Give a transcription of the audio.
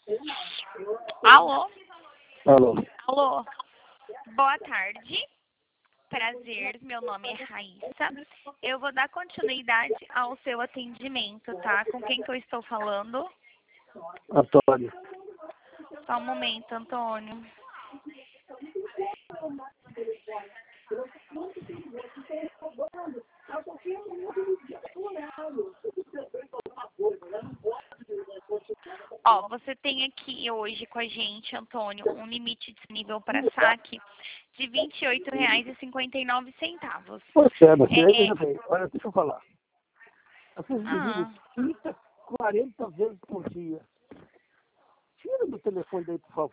Alô? Alô. Alô? Boa tarde. Prazer, meu nome é Raíssa. Eu vou dar continuidade ao seu atendimento, tá? Com quem que eu estou falando? Antônio. Só um momento, Antônio. Ó, você tem aqui hoje com a gente, Antônio, um limite disponível para saque de R$ 28,59. Pois é, mas veja bem, olha, deixa eu falar. Vocês me ligam 30, 40 vezes por dia. Tira do telefone daí, por favor.